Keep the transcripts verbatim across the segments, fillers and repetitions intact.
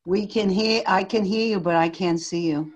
We can hear, I can hear you, but I can't see you.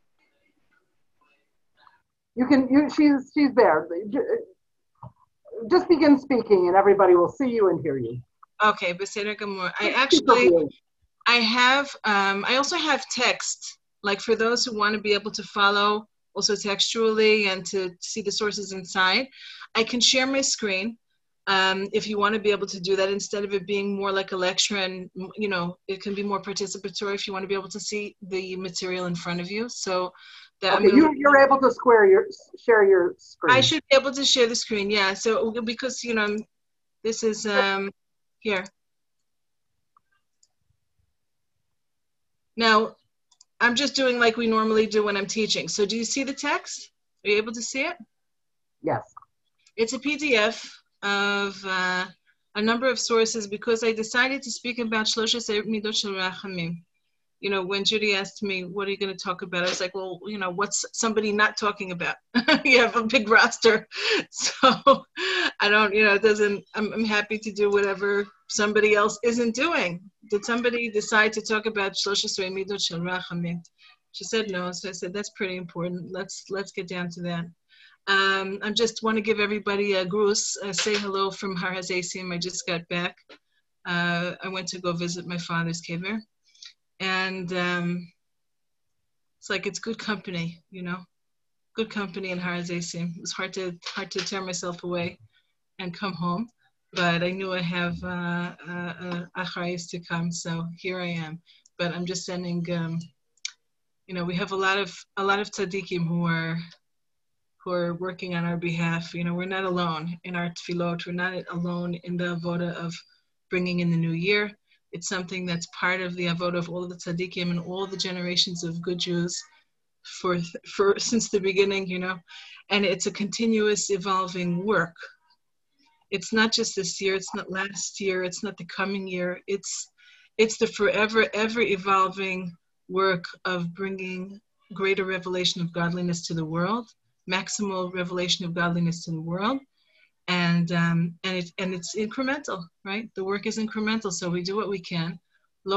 You can, you, she's, she's there. Just begin speaking and everybody will see you and hear you. Okay, Beseder Gamor. I actually, I have, um, I also have text, like for those who want to be able to follow also textually and to see the sources inside. I can share my screen um, if you want to be able to do that instead of it being more like a lecture and, you know, it can be more participatory if you want to be able to see the material in front of you. So that okay, you, you're able to square your, share your screen. I should be able to share the screen, yeah. So because, you know, this is, um, here. Now, I'm just doing like we normally do when I'm teaching. So do you see the text? Are you able to see it? Yes. It's a P D F of uh, a number of sources because I decided to speak about Shlosha Seir Midot Shel Rachamim. You know, when Judy asked me, what are you going to talk about? I was like, well, you know, what's somebody not talking about? You have a big roster. So I don't, you know, it doesn't, I'm, I'm happy to do whatever somebody else isn't doing. Did somebody decide to talk about Shlosha Seir Midot Shel Rachamim? She said no. So I said, that's pretty important. Let's, let's get down to that. Um, I just want to give everybody a grus, uh, say hello from Har HaZeisim. I just got back. Uh, I went to go visit my father's kever. And um, it's like, it's good company, you know, good company in Har HaZeisim. It was hard to, hard to tear myself away and come home, but I knew I have uh, uh, acharayis to come, so here I am. But I'm just sending, um, you know, we have a lot of, a lot of tzaddikim who are, who are working on our behalf. You know, we're not alone in our tefillot. We're not alone in the avoda of bringing in the new year. It's something that's part of the avoda of all of the tzaddikim and all the generations of good Jews for, for since the beginning, you know. And it's a continuous evolving work. It's not just this year, it's not last year, it's not the coming year. It's, it's the forever, ever evolving work of bringing greater revelation of godliness to the world, maximal revelation of godliness to the world. And um, and it and it's incremental, right? The work is incremental, so we do what we can. We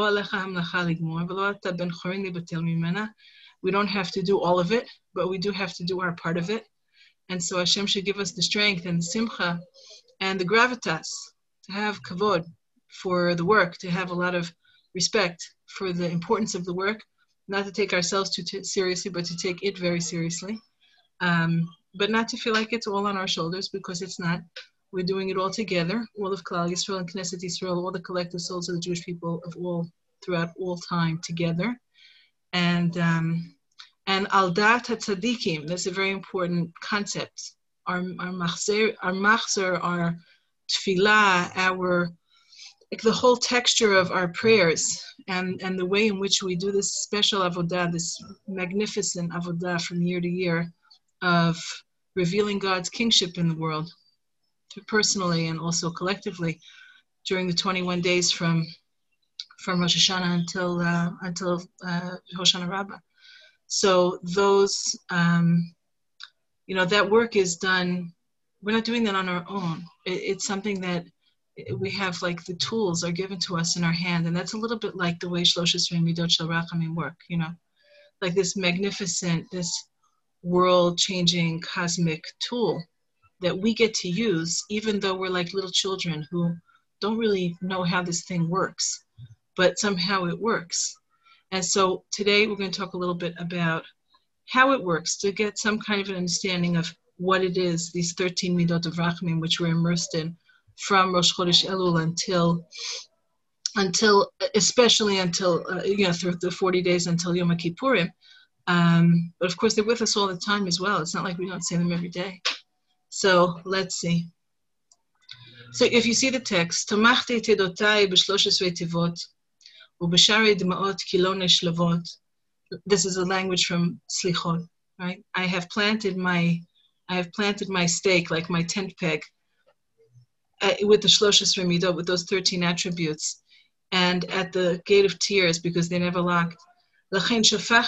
don't have to do all of it, but we do have to do our part of it. And so Hashem should give us the strength and the simcha and the gravitas to have kavod for the work, to have a lot of respect for the importance of the work, not to take ourselves too t- seriously, but to take it very seriously. Um, but not to feel like it's all on our shoulders, because it's not. We're doing it all together, all of Klal Yisrael and Knesset Yisrael, all the collective souls of the Jewish people of all, throughout all time together. And um, and al dat hatzadikim, that's a very important concept. Our our machzer, our machzer, our tefillah, our, like the whole texture of our prayers, and, and the way in which we do this special avodah, this magnificent avodah from year to year, of revealing God's kingship in the world, personally and also collectively, during the twenty-one days from from Rosh Hashanah until uh, until uh, Hoshana Rabbah. So those, um, you know, that work is done. We're not doing that on our own. It, it's something that we have, like the tools are given to us in our hand, and that's a little bit like the way Shlosha Seir Midot Shel Rachamim work. You know, like this magnificent, this world-changing cosmic tool that we get to use, even though we're like little children who don't really know how this thing works, but somehow it works. And so today we're going to talk a little bit about how it works, to get some kind of an understanding of what it is, these thirteen Midot of Rachamim, which we're immersed in from Rosh Chodesh Elul until, until especially until, uh, you know, through the forty days until Yom Kippurim. Um, but of course, they're with us all the time as well. It's not like we don't say them every day. So let's see. So if you see the text, Tomachti tedotai b'shlosh esrei tivot, u'b'sharei d'maot ki lo neshlavot. This is a language from Slichot, right? I have planted my, I have planted my stake, like my tent peg, uh, with the shlosh esrei midot, with those thirteen attributes, and at the gate of tears, because they never locked. Therefore,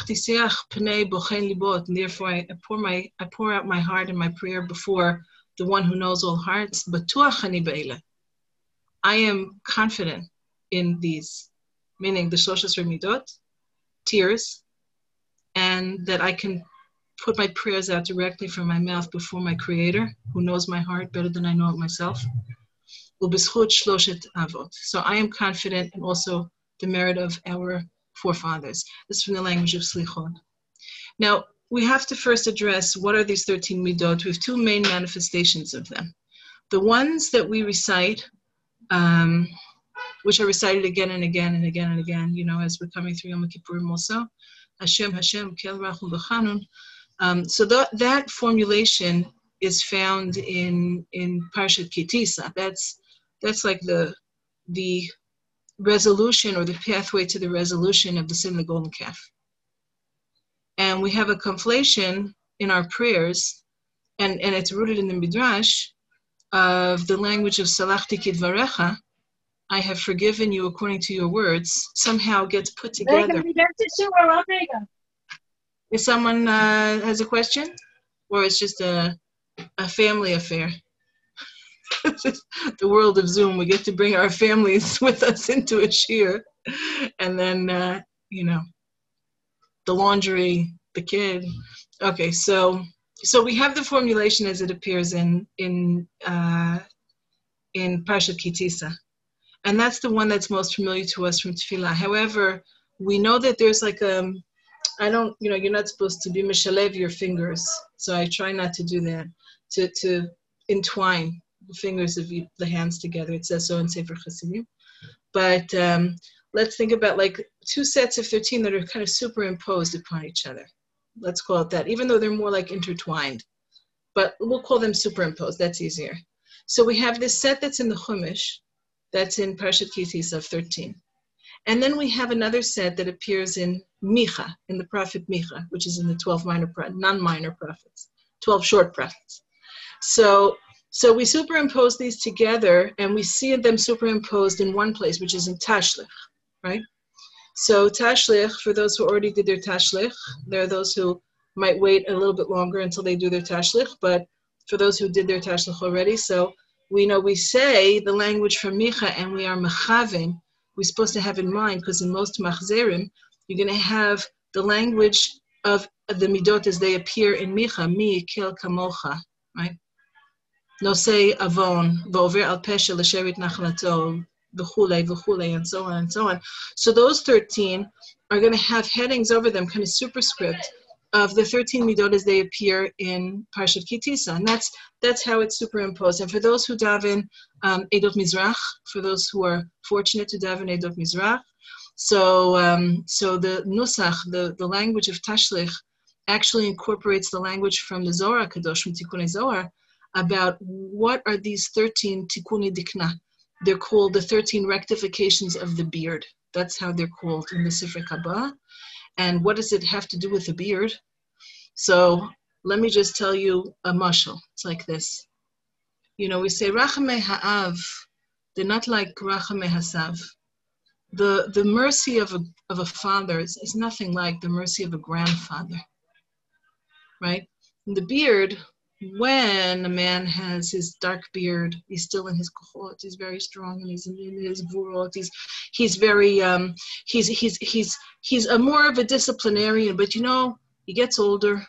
I pour my I pour out my heart and my prayer before the one who knows all hearts. I am confident in these. meaning the Shlosh Esrei Midot, tears, and that I can put my prayers out directly from my mouth before my Creator, who knows my heart better than I know it myself. U'b'zchut shloshet avot. So I am confident in also the merit of our forefathers. This is from the language of Slichot. Now, we have to first address what are these thirteen midot. We have two main manifestations of them. The ones that we recite, um, which are recited again and again and again and again, you know, as we're coming through Yom Kippurim also, Hashem, Hashem, Kel Rachum B'Chanun. Um, so that, that formulation is found in in Parshat Ki Tisa. That's that's like the the resolution or the pathway to the resolution of the sin of the golden calf. And we have a conflation in our prayers, and, and it's rooted in the Midrash, of the language of Salachti Kidvarecha, I have forgiven you according to your words, somehow gets put together. If someone uh, has a question, or it's just a, a family affair. The world of Zoom, we get to bring our families with us into a shiur, and then, uh, you know, the laundry, the kid. Okay, so so we have the formulation as it appears in in uh, in Parshat Ki Tisa, and that's the one that's most familiar to us from Tefillah. However, we know that there's like a, I don't, you know, you're not supposed to be mishalev your fingers, so I try not to do that, to to entwine the fingers of the hands together. It says so in Sefer Chassidim. But um, let's think about like two sets of thirteen that are kind of superimposed upon each other. Let's call it that, even though they're more like intertwined. But we'll call them superimposed. That's easier. So we have this set that's in the Chumash, that's in Parshat Ki Tisa of thirteen. And then we have another set that appears in Micha, in the prophet Micha, which is in the twelve minor, non-minor prophets, twelve short prophets. So So we superimpose these together, and we see them superimposed in one place, which is in Tashlich, right? So Tashlich, for those who already did their Tashlich, there are those who might wait a little bit longer until they do their Tashlich, but for those who did their Tashlich already, so we know we say the language from Micha, and we are Mechavim, we're supposed to have in mind, because in most Machzerim, you're going to have the language of the Midot as they appear in Micha, Mi, Kel, Kamocha, right? Nosei avon, v'over al pesha l'sherit nachlato, v'chulei, v'chulei, and so on and so on. So those thirteen are going to have headings over them, kind of superscript of the thirteen midot as they appear in Parshat Ki Tisa, and that's that's how it's superimposed. And for those who daven um, Edot Mizrach, for those who are fortunate to daven Edot Mizrach, so um, so the nusach, the the language of Tashlich, actually incorporates the language from the Zohar Kadosh, from Tikkunei Zohar, about what are these thirteen tikkuni dikna. They're called the thirteen rectifications of the beard. That's how they're called in the Sifrei Kabbalah. And what does it have to do with the beard? So let me just tell you a mashal. It's like this. You know, we say Rachamei Ha'av. They're not like Rachamei Hasav. The the mercy of a of a father is, is nothing like the mercy of a grandfather. Right? And the beard, when a man has his dark beard, he's still in his kohot, he's very strong, and he's in his gvurot, he's he's very um he's he's he's he's a more of a disciplinarian, but you know, he gets older,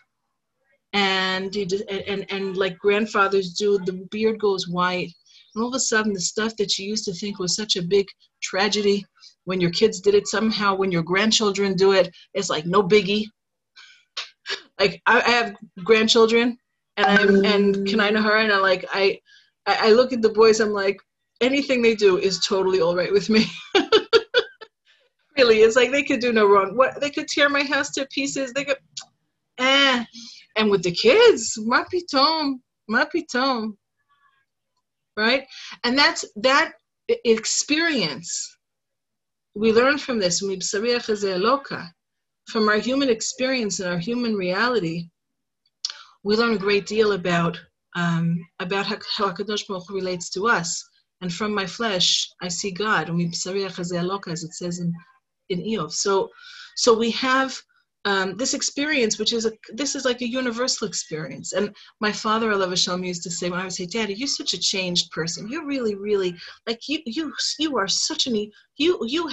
and he just, and, and and like grandfathers do, the beard goes white, and all of a sudden the stuff that you used to think was such a big tragedy when your kids did it, somehow when your grandchildren do it, it's like no biggie. Like I, I have grandchildren, and I'm and Kenai Nahara, and I like I, I look at the boys. I'm like, anything they do is totally all right with me. Really, it's like they could do no wrong. What they could tear my house to pieces. They could, eh. And with the kids, ma pitom, ma pitom, right? And that's that experience. We learn from this. From our human experience and our human reality, we learn a great deal about um, about how, how HaKadosh Baruch Hu relates to us. And from my flesh, I see God. As it says in, in Eov. So, so we have um, this experience, which is a, this is like a universal experience. And my father, Alav Hashem, used to say when I would say, "Daddy, you're such a changed person. You're really, really like you, you, you are such an you, you have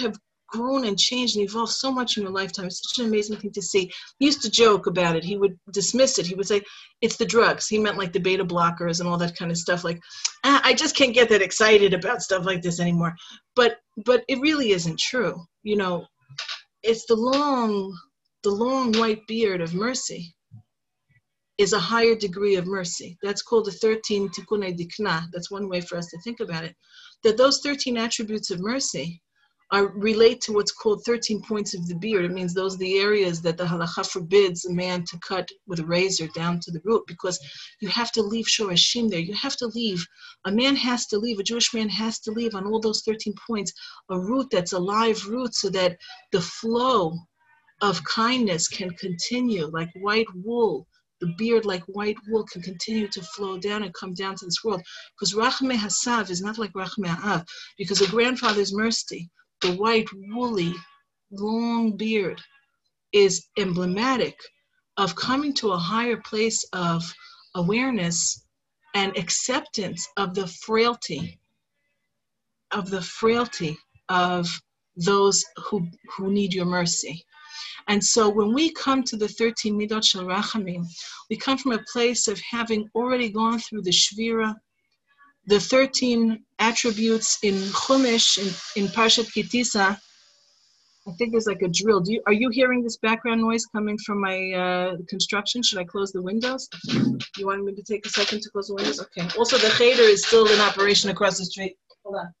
grown and changed and evolved so much in your lifetime. It's such an amazing thing to see. He used to joke about it. He would dismiss it. He would say, it's the drugs. He meant like the beta blockers and all that kind of stuff. Like, ah, I just can't get that excited about stuff like this anymore. But but it really isn't true. You know, it's the long, the long white beard of mercy is a higher degree of mercy. That's called the thirteen tikkunei dikna. That's one way for us to think about it. That those thirteen attributes of mercy are relate to what's called thirteen points of the beard. It means those are the areas that the halacha forbids a man to cut with a razor down to the root, because you have to leave shorashim there. You have to leave, a man has to leave, a Jewish man has to leave on all those thirteen points, a root that's a live root so that the flow of kindness can continue like white wool. The beard like white wool can continue to flow down and come down to this world. Because Rachmei Hasav is not like Rachmei Ha'av, because a grandfather's mercy, the white, woolly, long beard, is emblematic of coming to a higher place of awareness and acceptance of the frailty, of the frailty of those who, who need your mercy. And so when we come to the thirteen Midot Shel Rachamim, we come from a place of having already gone through the Shvira, the thirteen attributes in Chumash, in, in Parshat Kitisa. I think there's like a drill. Do you, are you hearing this background noise coming from my uh, construction? Should I close the windows? You want me to take a second to close the windows? Okay. Also, the cheder is still in operation across the street. Hold on.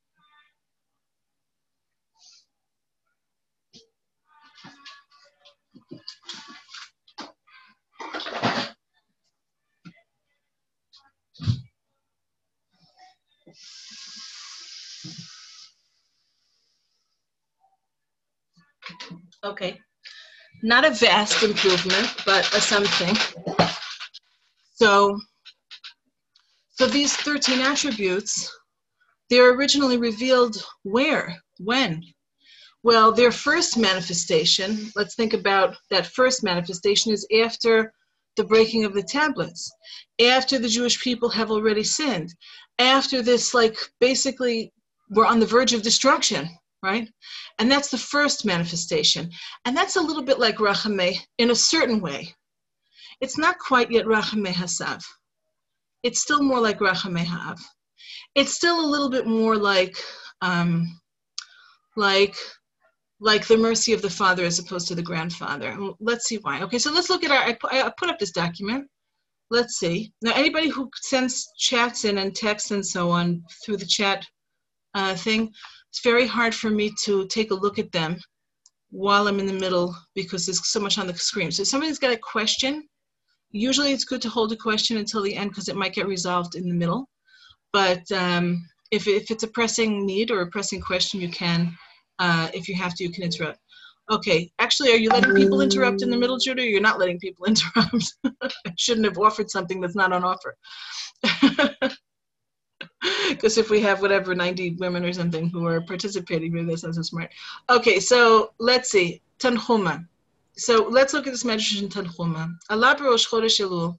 Okay, not a vast improvement, but a something. So, so these thirteen attributes, they're originally revealed where, when? Well, their first manifestation, let's think about that first manifestation, is after the breaking of the tablets, after the Jewish people have already sinned, after this, like, basically, we're on the verge of destruction. Right? And that's the first manifestation. And that's a little bit like Rachamei in a certain way. It's not quite yet Rachamei Hasav. It's still more like Rachamei Ha'av. It's still a little bit more like, um, like, like the mercy of the father as opposed to the grandfather. Let's see why. Okay, so let's look at our, I put, I put up this document. Let's see. Now, anybody who sends chats in and texts and so on through the chat uh, thing, it's very hard for me to take a look at them while I'm in the middle because there's so much on the screen. So if somebody's got a question, usually it's good to hold a question until the end because it might get resolved in the middle. But um, if, if it's a pressing need or a pressing question, you can, uh, if you have to, you can interrupt. Okay, actually, are you letting people interrupt in the middle, Judah, or you're not letting people interrupt? I shouldn't have offered something that's not on offer. Because if we have whatever ninety women or something who are participating with this, that's so smart. Okay, so let's see. Tanchuma. So let's look at this medrash in Tanchuma. Allah b'rosh chodesh Elul,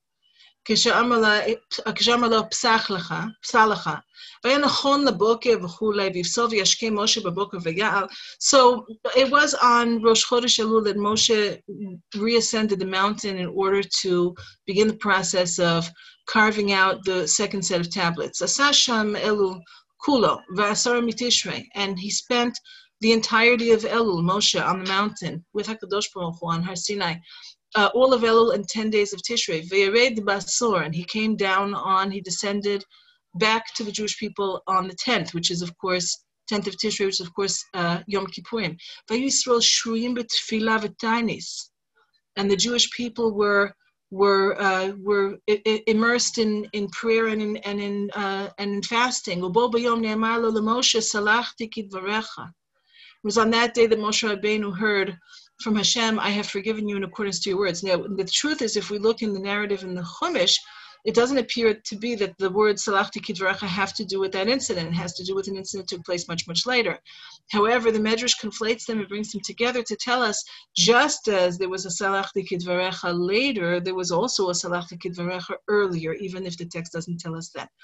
כשאמר לו פסח לך, פסח לך, והיה נכון לבוקר וכולי, ויפסול וישקה משה בבוקר ויעל. So it was on Rosh Chodesh Elul that Moshe reascended the mountain in order to begin the process of carving out the second set of tablets. Asa sham Elul kulo v'asar mitishrei, and he spent the entirety of Elul, Moshe, on the mountain with HaKadosh Baruch Hu on Har Sinai. Uh, all of Elul and ten days of Tishrei. V'yered basor, and he came down on, he descended back to the Jewish people on the tenth, which is of course tenth of Tishrei, which is of course uh, Yom Kippurim. V'yisrael shruyim b'tfilah v'tainis, and the Jewish people were were uh, were I- I immersed in, in prayer and in and in uh, and in fasting. Ubo b'yom ne'amar lo l'Moshe salachti kidvarecha. It was on that day that Moshe Rabbeinu heard from Hashem, I have forgiven you in accordance to your words. Now, the truth is, if we look in the narrative in the Chumash, it doesn't appear to be that the word Salachti Kidvarecha have to do with that incident. It has to do with an incident that took place much, much later. However, the Medrash conflates them and brings them together to tell us, just as there was a Salachti Kidvarecha later, there was also a Salachti Kidvarecha earlier, even if the text doesn't tell us that.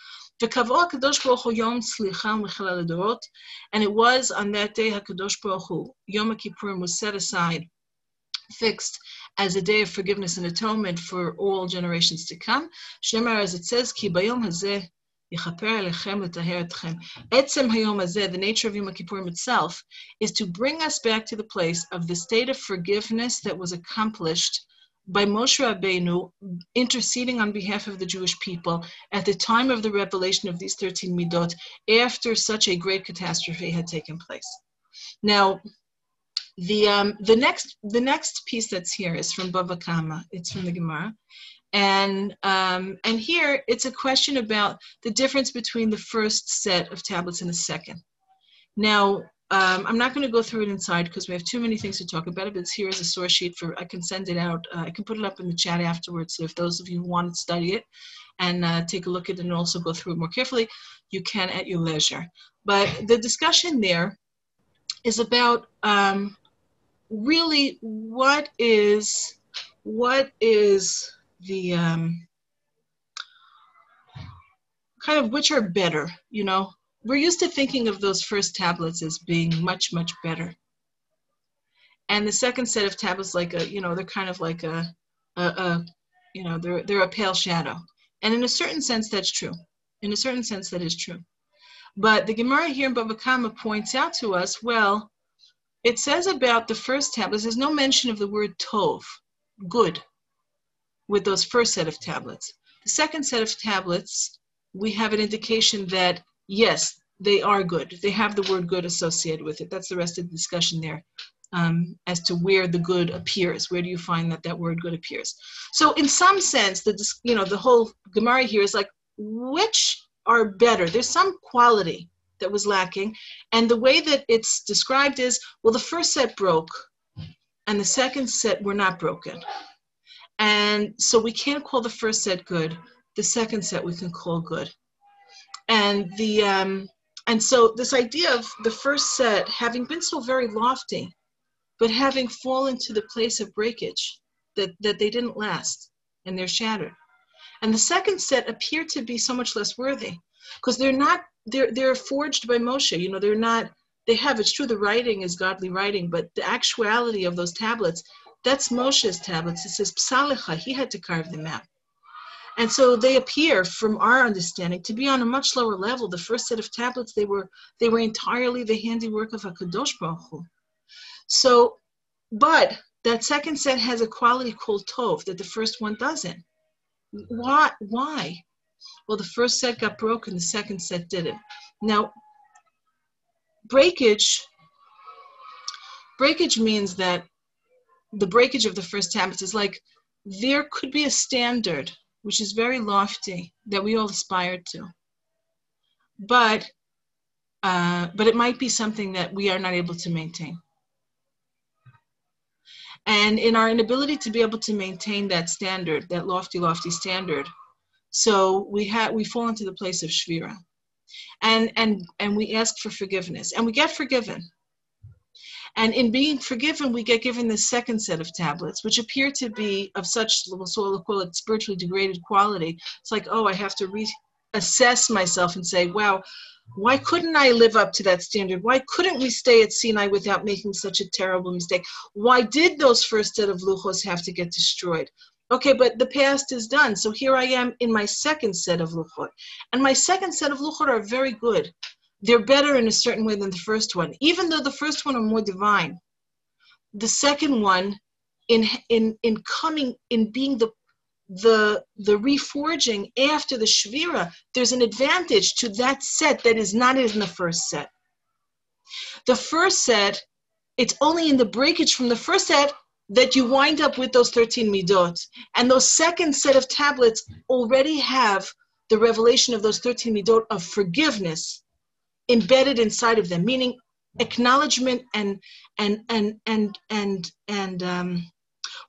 And it was on that day, HaKadosh Baruch Hu, Yom Kippurim was set aside, fixed as a day of forgiveness and atonement for all generations to come. Shemar, as it says, Ki bayom hazeh yichaper alechem letaher etchem. Etzem hayom hazeh, the nature of Yom Kippurim itself, is to bring us back to the place of the state of forgiveness that was accomplished by Moshe Rabbeinu interceding on behalf of the Jewish people at the time of the revelation of these thirteen midot, after such a great catastrophe had taken place. Now, The um, the next the next piece that's here is from Bava Kama. It's from the Gemara, and um, and here it's a question about the difference between the first set of tablets and the second. Now, um, I'm not going to go through it inside because we have too many things to talk about it. But it's here as a source sheet for. I can send it out. Uh, I can put it up in the chat afterwards. So if those of you who want to study it and uh, take a look at it and also go through it more carefully, you can at your leisure. But the discussion there is about. Um, Really, what is what is the um, kind of which are better? You know, we're used to thinking of those first tablets as being much, much better, and the second set of tablets, like a, you know, they're kind of like a, a, a you know, they're they're a pale shadow, and in a certain sense, that's true. In a certain sense, that is true. But the Gemara here in Bava Kama points out to us, well. It says about the first tablets, there's no mention of the word tov, good, with those first set of tablets. The second set of tablets, we have an indication that, yes, they are good. They have the word good associated with it. That's the rest of the discussion there um, as to where the good appears. Where do you find that that word good appears? So in some sense, the you know the whole Gemara here is like, which are better? There's some quality that was lacking. And the way that it's described is, well, the first set broke and the second set were not broken. And so we can't call the first set good. The second set we can call good. And the um, and so this idea of the first set having been so very lofty, but having fallen to the place of breakage, that, that they didn't last and they're shattered. And the second set appear to be so much less worthy because they're not They're they're forged by Moshe. You know, they're not, they have, it's true, the writing is godly writing, but the actuality of those tablets, that's Moshe's tablets. It says Psalecha, he had to carve them out. And so they appear, from our understanding, to be on a much lower level. The first set of tablets, they were they were entirely the handiwork of HaKadosh Baruch Hu. So, but that second set has a quality called Tov that the first one doesn't. Why? Why? Well, the first set got broken, the second set didn't. Now, breakage, breakage means that the breakage of the first tablets is like, there could be a standard, which is very lofty, that we all aspire to. But, uh, but it might be something that we are not able to maintain. And in our inability to be able to maintain that standard, that lofty, lofty standard, so we have we fall into the place of shvira, and and and we ask for forgiveness, and we get forgiven. And in being forgiven, we get given the second set of tablets, which appear to be of such, so we'll call it spiritually degraded quality. It's like, oh, I have to reassess myself and say, wow, why couldn't I live up to that standard? Why couldn't we stay at Sinai without making such a terrible mistake? Why did those first set of luchos have to get destroyed? Okay, but the past is done. So here I am in my second set of luchot. And my second set of luchot are very good. They're better in a certain way than the first one. Even though the first one are more divine, the second one, in in in coming, in being the the the reforging after the shvira, there's an advantage to that set that is not in the first set. The first set, it's only in the breakage from the first set that you wind up with those thirteen midot. And those second set of tablets already have the revelation of those thirteen midot of forgiveness embedded inside of them, meaning acknowledgement and and and and and and um,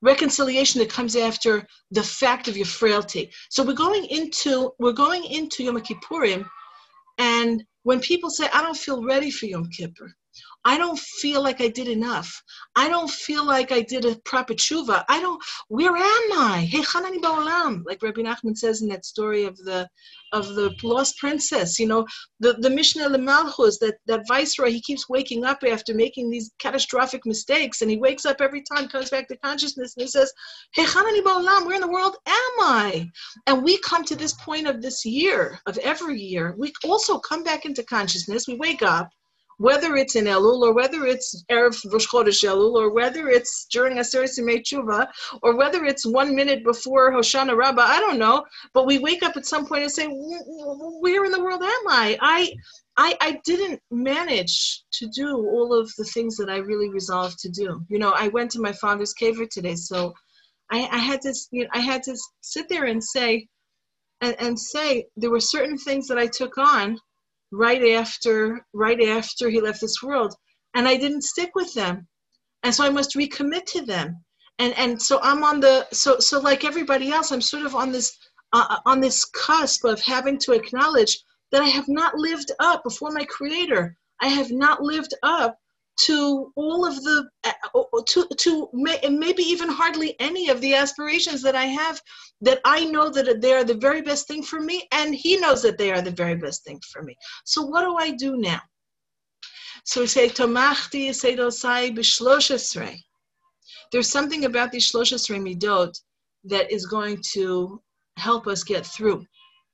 reconciliation that comes after the fact of your frailty. So we're going into we're going into Yom Kippurim, and when people say, I don't feel ready for Yom Kippur, I don't feel like I did enough, I don't feel like I did a proper tshuva, I don't, where am I? Heichon ani ba'olam, like Rabbi Nachman says in that story of the of the lost princess, you know, the, the Mishnah L'Malchus, that, that viceroy, he keeps waking up after making these catastrophic mistakes, and he wakes up every time, comes back to consciousness, and he says, Heichon ani ba'olam, where in the world am I? And we come to this point of this year, of every year, we also come back into consciousness, we wake up, whether it's in Elul, or whether it's Erev Rosh Chodesh Elul, or whether it's during Aseret Simei Tshuva, or whether it's one minute before Hoshana Rabbah, I don't know, but we wake up at some point and say, where in the world am I? I, I, I didn't manage to do all of the things that I really resolved to do. You know, I went to my father's kever today, so I, I had to, you know, I had to sit there and say, and, and say, there were certain things that I took on right after right after he left this world, and I didn't stick with them, and so I must recommit to them, and and so I'm on the so so like everybody else, I'm sort of on this uh, on this cusp of having to acknowledge that I have not lived up before my Creator. I have not lived up to all of the uh, to to may, maybe even hardly any of the aspirations that I have, that I know that they are the very best thing for me, and he knows that they are the very best thing for me. So what do I do now? So we say, Tomachti Seidosai b'shlosh esrei. There's something about these shlosh esrei midot that is going to help us get through.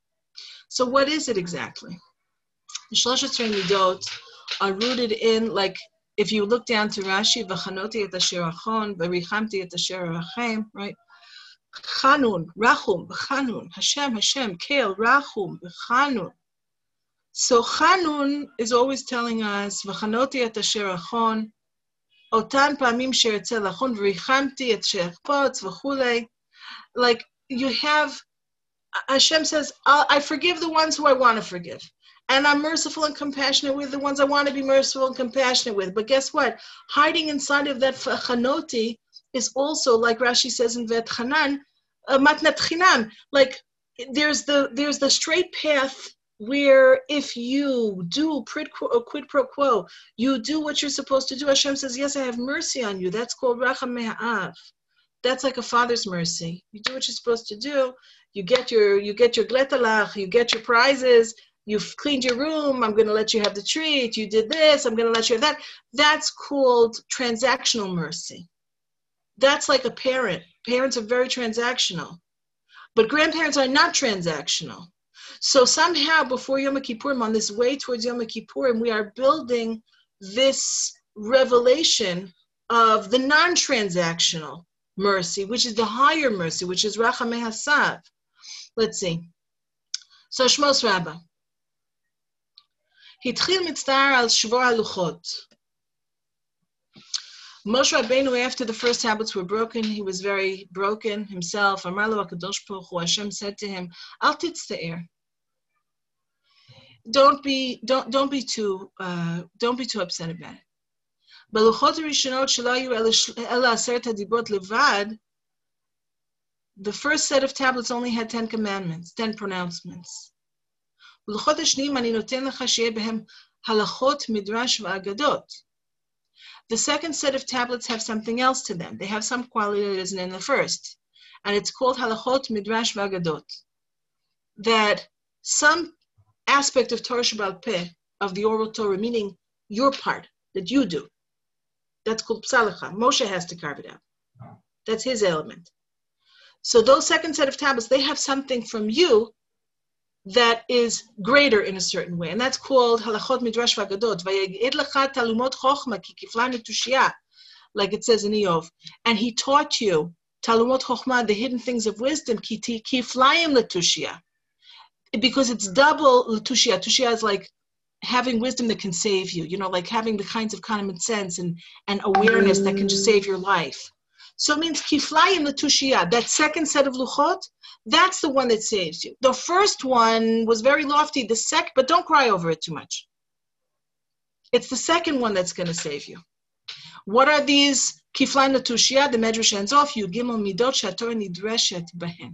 So what is it exactly? The shlosh esrei midot are rooted in, like, if you look down to Rashi, v'chanoti et asher achon, v'richamti et asher arachem, right? Chanun, Rachum, Chanun, Hashem, Hashem, Kel, Rachum, Chanun. So Chanun is always telling us, V'chanoti et asher achon, otan pamim she'ertze lachon, v'richamti et she'echpotz, v'chulei. Like, you have, Hashem says, I forgive the ones who I want to forgive. And I'm merciful and compassionate with the ones I want to be merciful and compassionate with. But guess what? Hiding inside of that chanoti is also, like Rashi says in Vet Chanan, uh, matnat chinam. Like, there's the there's the straight path where if you do quid, quid pro quo, you do what you're supposed to do. Hashem says, yes, I have mercy on you. That's called racham me'av. That's like a father's mercy. You do what you're supposed to do. You get your you get your gletalach. You get your prizes. You've cleaned your room, I'm going to let you have the treat. You did this, I'm going to let you have that. That's called transactional mercy. That's like a parent. Parents are very transactional. But grandparents are not transactional. So somehow before Yom Kippurim, on this way towards Yom Kippurim, we are building this revelation of the non-transactional mercy, which is the higher mercy, which is Rachamei Hasav. Let's see. So Shmos Rabbah. Hitchil mitzvah al shvor haluchot. Moshe Rabbeinu, after the first tablets were broken, he was very broken himself. Amar lo HaKadosh Baruch Hu, Hashem said to him, Al titzta'er. Don't be, don't, don't be too, uh, don't be too upset about it. Baluchot rishonot shelo hayu ela aseret hadibot levad. The first set of tablets only had ten commandments, ten pronouncements. The second set of tablets have something else to them. They have some quality that isn't in the first. And it's called halachot midrash v'agadot. That some aspect of Torah Sheba'al Peh, of the oral Torah, meaning your part, that you do, that's called psalacha. Moshe has to carve it out. That's his element. So those second set of tablets, they have something from you that is greater in a certain way, and that's called halachot midrash v'agadot. Vayegid lecha talumot chochma ki kiflan etushia, like it says in Eov. And he taught you talumot chochma, the hidden things of wisdom, ki kiflayim letushia, because it's double letushia. Tushia is like having wisdom that can save you. You know, like having the kinds of common sense and and awareness that can just save your life. So it means kiflayim letushia. That second set of luchot, that's the one that saves you. The first one was very lofty. The sec, but don't cry over it too much. It's the second one that's going to save you. What are these Kiflaim Latushia, the Medrash ends off, Yud Gimel Midot Shatorah Nidreshet Bahen.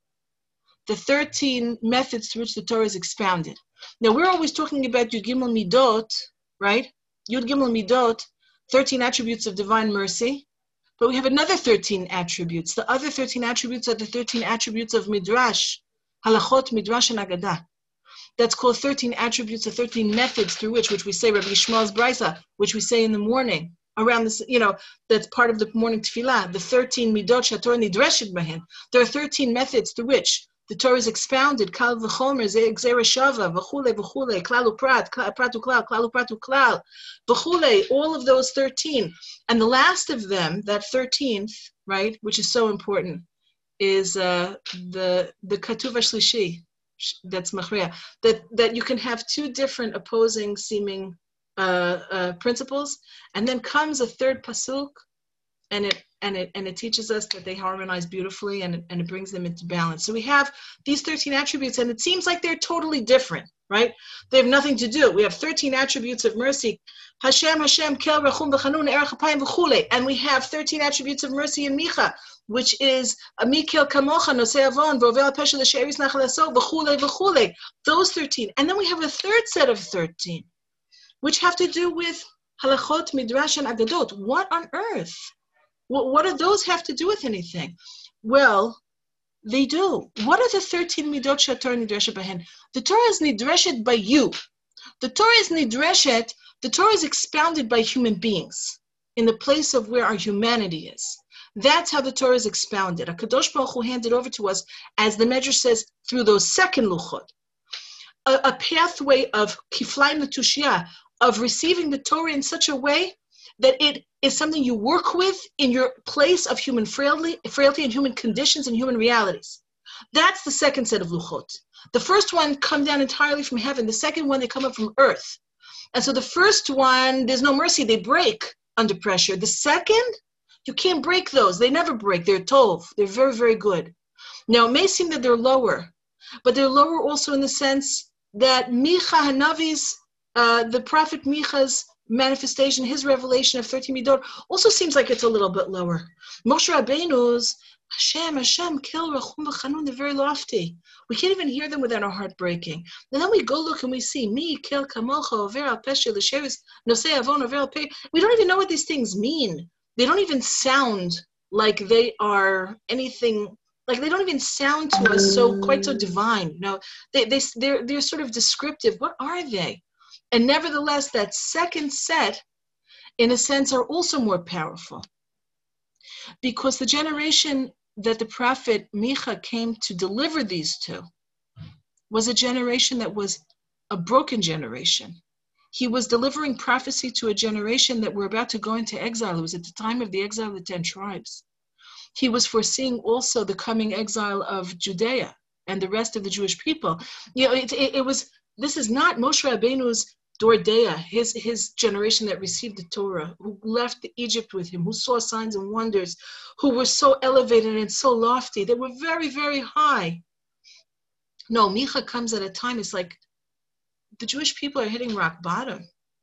The thirteen methods through which the Torah is expounded. Now, we're always talking about Yud Gimel Midot, right? Yud Gimel Midot, thirteen attributes of divine mercy. But we have another thirteen attributes. The other thirteen attributes are the thirteen attributes of Midrash, Halachot, Midrash, and Agadah. That's called thirteen attributes, or thirteen methods through which, which we say, Rabbi Yishmael's Brisa, which we say in the morning, around this, you know, that's part of the morning tefillah, the thirteen midot shatorah nidreshet bahen. There are thirteen methods through which the Torah is expounded, kal v'chomer, gzera shava, v'chule, v'chule, klal uprat, prat uklal, klal uprat uklal, v'chule, all of those thirteen. And the last of them, that thirteenth, right, which is so important, is uh, the the katuv hashlishi, that's machriya, that, that you can have two different opposing seeming uh, uh, principles, and then comes a third pasuk, and it and it and it teaches us that they harmonize beautifully, and it, and it brings them into balance. So we have these thirteen attributes, and it seems like they're totally different, right? They have nothing to do. We have thirteen attributes of mercy, Hashem, Hashem, Kel, Rachum, B'chanun, Erech Apayim, V'chule, and we have thirteen attributes of mercy in Micha, which is Amikel Kamocha, Nosei Avon, Vovel Pesha, L'She'eris Nachalaso, V'chule, V'chule. Those thirteen, and then we have a third set of thirteen, which have to do with Halachot, Midrash, and Agadot. What on earth? What, what do those have to do with anything? Well, they do. What are the thirteen midot shatorah nidreshet bahen? The Torah is nidreshet by you. The Torah is nidreshet, the Torah is expounded by human beings in the place of where our humanity is. That's how the Torah is expounded. HaKadosh Baruch Hu handed over to us, as the Medrash says, through those second luchot, a, a pathway of kiflaim l'tushia, of receiving the Torah in such a way that it is something you work with in your place of human frailty, frailty and human conditions and human realities. That's the second set of luchot. The first one come down entirely from heaven. The second one, they come up from earth. And so the first one, there's no mercy. They break under pressure. The second, you can't break those. They never break. They're tov. They're very, very good. Now, it may seem that they're lower, but they're lower also in the sense that Micha Hanavi's, uh, the prophet Micha's manifestation, his revelation of thirteen midot, also seems like it's a little bit lower. Moshe Rabbeinu's Hashem, Hashem, Kel, Rachum, V'chanun, they're very lofty. We can't even hear them without our heart breaking. And then we go look and we see, Mi, Kel, Kamocha, Over al Pesha, L'Shevis, Nosei Avon, Over al Pe. We don't even know what these things mean. They don't even sound like they are anything, like they don't even sound to us so quite so divine. You know, they, they, they're, they're sort of descriptive. What are they? And nevertheless, that second set, in a sense, are also more powerful. Because the generation that the prophet Micha came to deliver these to was a generation that was a broken generation. He was delivering prophecy to a generation that were about to go into exile. It was at the time of the exile of the ten tribes. He was foreseeing also the coming exile of Judea and the rest of the Jewish people. You know, it, it, it was, this is not Moshe Rabbeinu's Dordeya, his, his generation that received the Torah, who left Egypt with him, who saw signs and wonders, who were so elevated and so lofty. They were very, very high. No, Micha comes at a time, it's like the Jewish people are hitting rock bottom.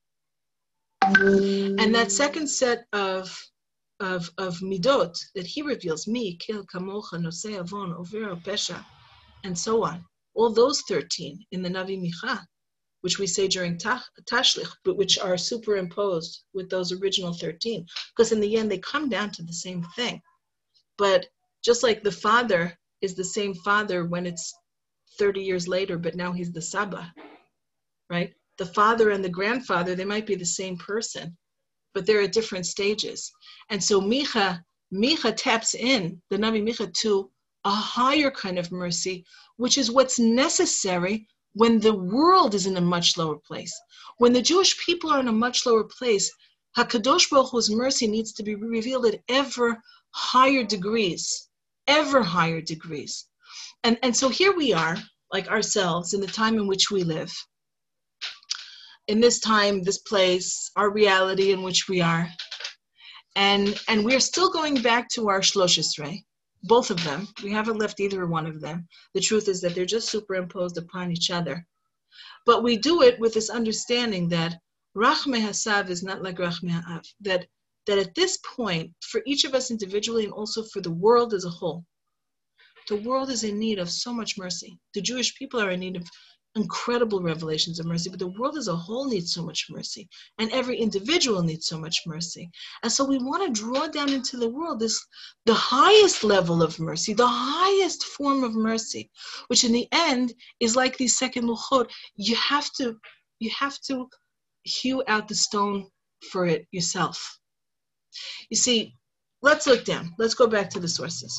And that second set of, of, of midot that he reveals, Mi, Kil, Kamocha, Nosei Avon, Over al Pesha, and so on, all those thirteen in the Navi Micha, which we say during Tashlich, but which are superimposed with those original thirteen, because in the end they come down to the same thing. But just like the father is the same father when it's thirty years later, but now he's the Saba, right? The father and the grandfather, they might be the same person, but they're at different stages. And so Micha, Micha taps in, the Navi Micha, to a higher kind of mercy, which is what's necessary when the world is in a much lower place. When the Jewish people are in a much lower place, HaKadosh Baruch Hu's mercy needs to be revealed at ever higher degrees, ever higher degrees. And, and so here we are, like ourselves, in the time in which we live, in this time, this place, our reality in which we are. And, and we're still going back to our Shlosh Esrei. Both of them. We haven't left either one of them. The truth is that they're just superimposed upon each other. But we do it with this understanding that Rachmei Hasav is not like Rachmei Ha'av, that that at this point, for each of us individually and also for the world as a whole, the world is in need of so much mercy. The Jewish people are in need of incredible revelations of mercy, but the world as a whole needs so much mercy, and every individual needs so much mercy. And so we want to draw down into the world this, the highest level of mercy, the highest form of mercy, which in the end is like these second luchot. You have to, you have to hew out the stone for it yourself. You see, let's look down. Let's go back to the sources.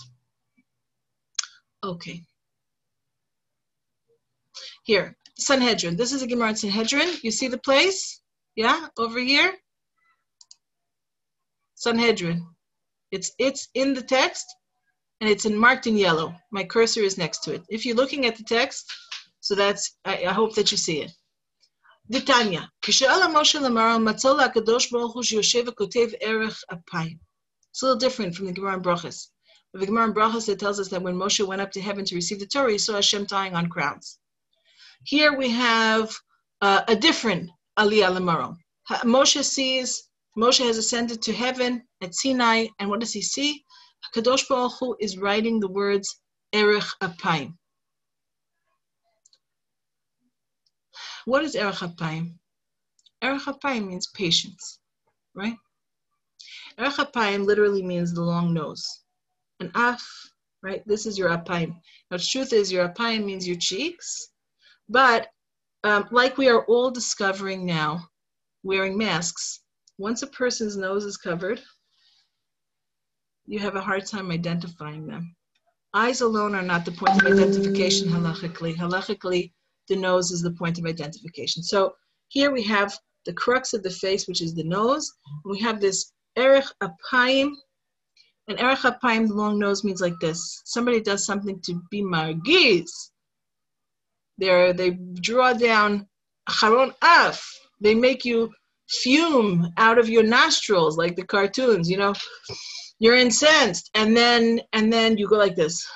Okay. Here, Sanhedrin. This is a Gemara in Sanhedrin. You see the place? Yeah, over here. Sanhedrin. It's it's in the text, and it's in marked in yellow. My cursor is next to it. If you're looking at the text, so that's, I, I hope that you see it. Ditanya. It's a little different from the Gemara in Brachos. The Gemara in Brachos that tells us that when Moshe went up to heaven to receive the Torah, he saw Hashem tying on crowns. Here we have uh, a different Aliyah Lamaro. Moshe sees, Moshe has ascended to heaven at Sinai, and what does he see? HaKadosh Baruch Hu is writing the words Erech Apayim. What is Erech Apayim? Erech Apayim means patience, right? Erech Apayim literally means the long nose. An af, right? This is your Apayim. Now the truth is your Apayim means your cheeks, but um, like we are all discovering now, wearing masks, once a person's nose is covered, you have a hard time identifying them. Eyes alone are not the point of identification halachically. Halachically, the nose is the point of identification. So here we have the crux of the face, which is the nose. We have this Erech Apayim. And Erech Apayim, the long nose, means like this. Somebody does something to be margiz. They're, they draw down Charon Af. They make you fume out of your nostrils, like the cartoons, you know. You're incensed. And then, and then you go like this.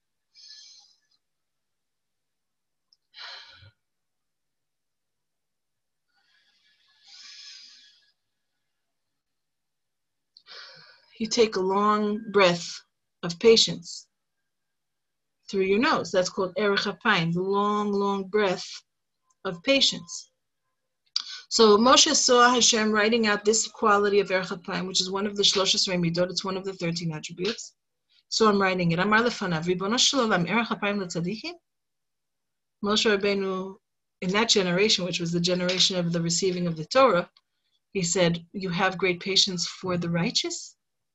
You take a long breath of patience through your nose. That's called Erech Apayim, the long, long breath of patience. So Moshe saw Hashem writing out this quality of Erech Apayim, which is one of the Shlosh Esrei Midot. It's one of the thirteen attributes. So I'm writing it. Amar lefanav, Ribono shel olam, Erech Apayim letzadikim. Moshe Rabbeinu, in that generation, which was the generation of the receiving of the Torah, he said, you have great patience for the righteous?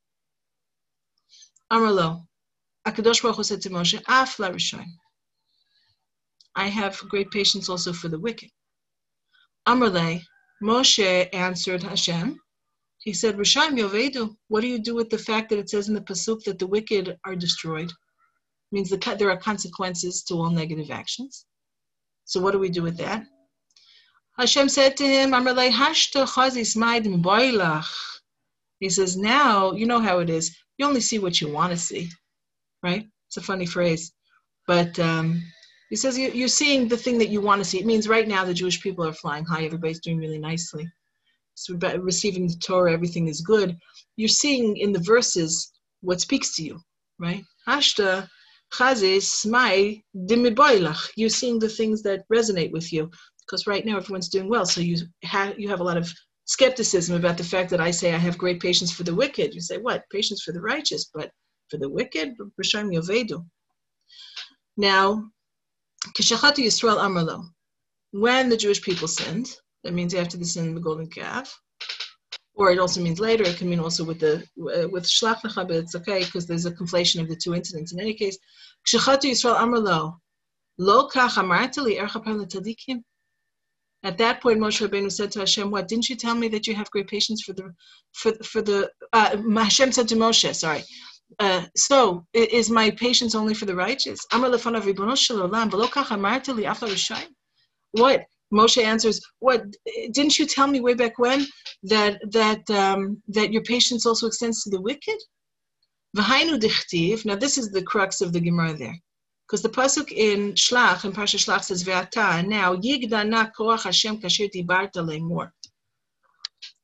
Amar lo, HaKadosh Baruch Hu said to Moshe, Af laRishonim. I have great patience also for the wicked. Amar le, Moshe answered Hashem. He said, Rishonim yovedu. What do you do with the fact that it says in the pasuk that the wicked are destroyed? It means that there are consequences to all negative actions. So what do we do with that? Hashem said to him, Amar le, Hashta chazis ma'id m'boilach. He says, now, you know how it is. You only see what you want to see, right? It's a funny phrase. But um, he says you, you're seeing the thing that you want to see. It means right now the Jewish people are flying high. Everybody's doing really nicely. So receiving the Torah, everything is good. You're seeing in the verses what speaks to you, right? Hashta chazis mai dimiboilach. You're seeing the things that resonate with you. Because right now everyone's doing well. So you have, you have a lot of skepticism about the fact that I say I have great patience for the wicked. You say, what? Patience for the righteous, but for the wicked? Rishonim yovedu. Now, Kishachatu Yisrael Amarlo. When the Jewish people sinned, that means after the sin of the golden calf, or it also means later, it can mean also with the uh, with Shlach Lecha, but it's okay because there's a conflation of the two incidents. In any case, Kishachatu Yisrael Amarlo. Lo kach amarta li erech apayim l'tzadikim. At that point, Moshe Rabbeinu said to Hashem, what, didn't you tell me that you have great patience for the, for, for the, uh, Hashem said to Moshe, sorry, uh, so is my patience only for the righteous? Amar lefanav ribono shel olam, v'lo kach amarta li af laRishonim. What? Moshe answers, what, didn't you tell me way back when that, that, um, that your patience also extends to the wicked? V'hainu dichtiv, now this is the crux of the Gemara there. Because the pasuk in Shlach, in Parsha Shlach says, Ve'ata, now, Yigdana koach Hashem kasher dibarta le'mor.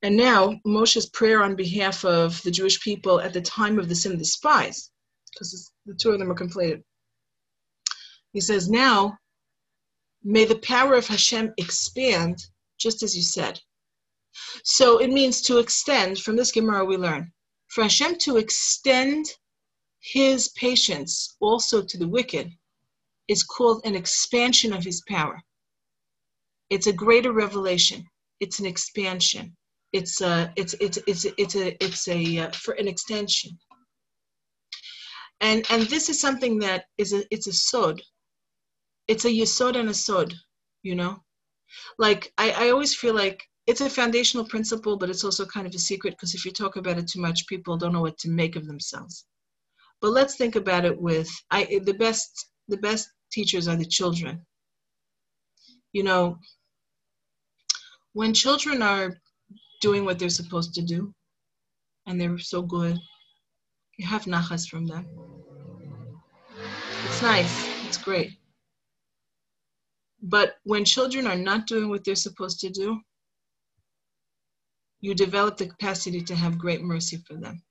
And now Moshe's prayer on behalf of the Jewish people at the time of the sin of the spies, because the two of them are conflated. He says, now, may the power of Hashem expand, just as you said. So it means to extend, from this Gemara we learn, for Hashem to extend his patience also to the wicked is called an expansion of his power. It's a greater revelation. It's an expansion. It's a, it's, it's, it's, it's a, it's a, uh, for an extension. And, and this is something that is a, it's a sod. It's a yesod and a sod, you know? Like, I, I always feel like it's a foundational principle, but it's also kind of a secret, because if you talk about it too much, people don't know what to make of themselves. But let's think about it with, I, the best, the best teachers are the children. You know, when children are doing what they're supposed to do, and they're so good, you have nachas from them. It's nice, it's great. But when children are not doing what they're supposed to do, you develop the capacity to have great mercy for them.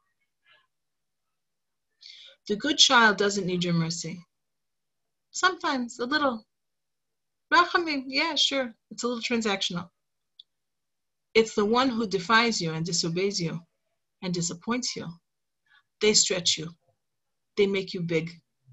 The good child doesn't need your mercy. Sometimes, a little. Rachamim, yeah, sure, it's a little transactional. It's the one who defies you and disobeys you and disappoints you. They stretch you. They make you big.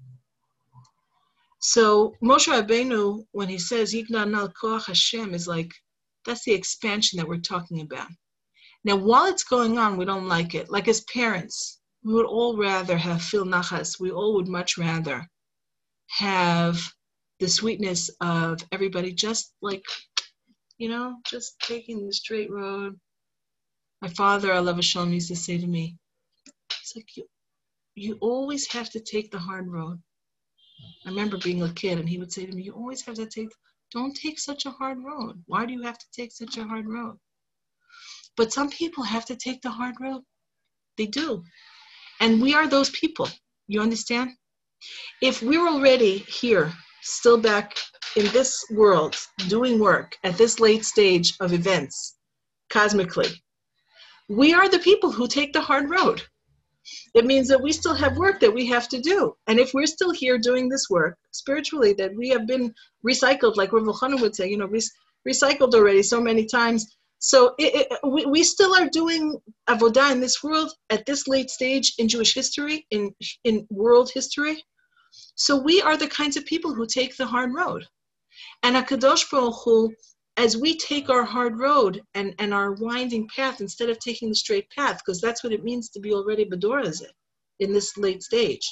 So Moshe Rabbeinu, when he says Yignan al Koach Hashem, is like, that's the expansion that we're talking about. Now, while it's going on, we don't like it. Like as parents, we would all rather have fil nachas. We all would much rather have the sweetness of everybody just like, you know, just taking the straight road. My father, alav hashalom, used to say to me, it's like, you, you always have to take the hard road. I remember being a kid, and he would say to me, you always have to take, don't take such a hard road. Why do you have to take such a hard road? But some people have to take the hard road. They do. And we are those people. You understand? If we're already here, still back in this world, doing work at this late stage of events, cosmically, we are the people who take the hard road. It means that we still have work that we have to do. And if we're still here doing this work, spiritually, that we have been recycled, like Rav Elchanan would say, you know, re- recycled already so many times. So it, it, we, we still are doing avodah in this world at this late stage in Jewish history, in, in world history. So we are the kinds of people who take the hard road. And HaKadosh Baruch Hu, as we take our hard road and, and our winding path, instead of taking the straight path, because that's what it means to be already Bedorazeh in this late stage.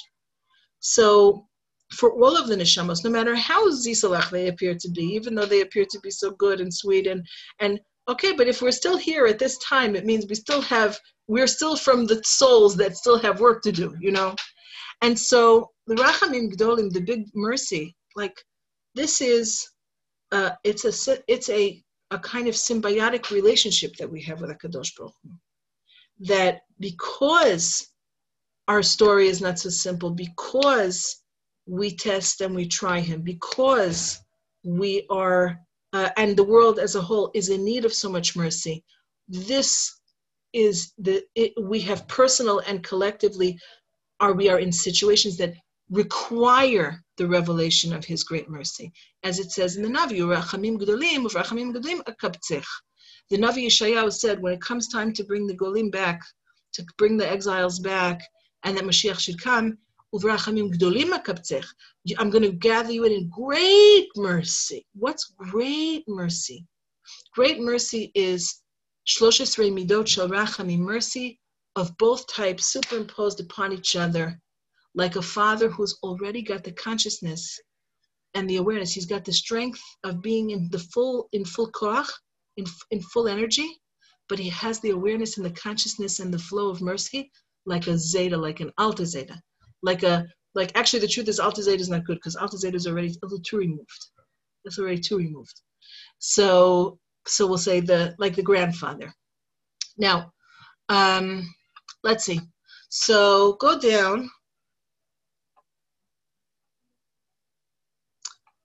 So for all of the neshamos, no matter how zisalach they appear to be, even though they appear to be so good and sweet, and, and okay, but if we're still here at this time, it means we still have, we're still from the souls that still have work to do, you know? And so the Rachamim Gdolim, the big mercy, like this is, uh, it's a it's a, a kind of symbiotic relationship that we have with HaKadosh Baruch Hu. That because our story is not so simple, because we test and we try Him, because we are, uh, and the world as a whole is in need of so much mercy, this is the, it, we have personal and collectively, are we are in situations that require the revelation of His great mercy. As it says in the Navi, Rachamim Gdolim, Rachamim Gdolim akabtzech. The Navi Yeshayahu said, when it comes time to bring the Golim back, to bring the exiles back, and that Mashiach should come, Uvrachamim Gdolim akabtzech. I'm going to gather you in in great mercy. What's great mercy? Great mercy is Shlosh Esrei Midot Shel Rachamim, mercy of both types superimposed upon each other, like a father who's already got the consciousness and the awareness. He's got the strength of being in the full, in full koach, in, in full energy, but he has the awareness and the consciousness and the flow of mercy like a zeta, like an alta zeta. Like a, like actually the truth is alta zeta is not good because alta zeta is already a little too removed. It's already too removed. So, so we'll say the, like the grandfather. Now, um, let's see. So go down